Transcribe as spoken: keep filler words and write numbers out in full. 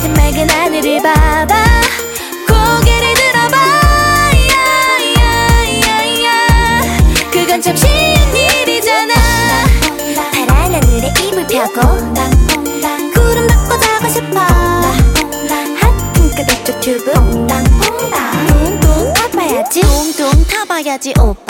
맑은 하늘을 봐봐 고개를 들어봐 야야야야 그건 참 쉬운 일이잖아 파란 하늘에 이불 펴고 구름 덮고 자고 싶어 핫핑크 백조 튜브 퐁당 퐁당 둥둥 타봐야지 둥둥 타봐야지 오빠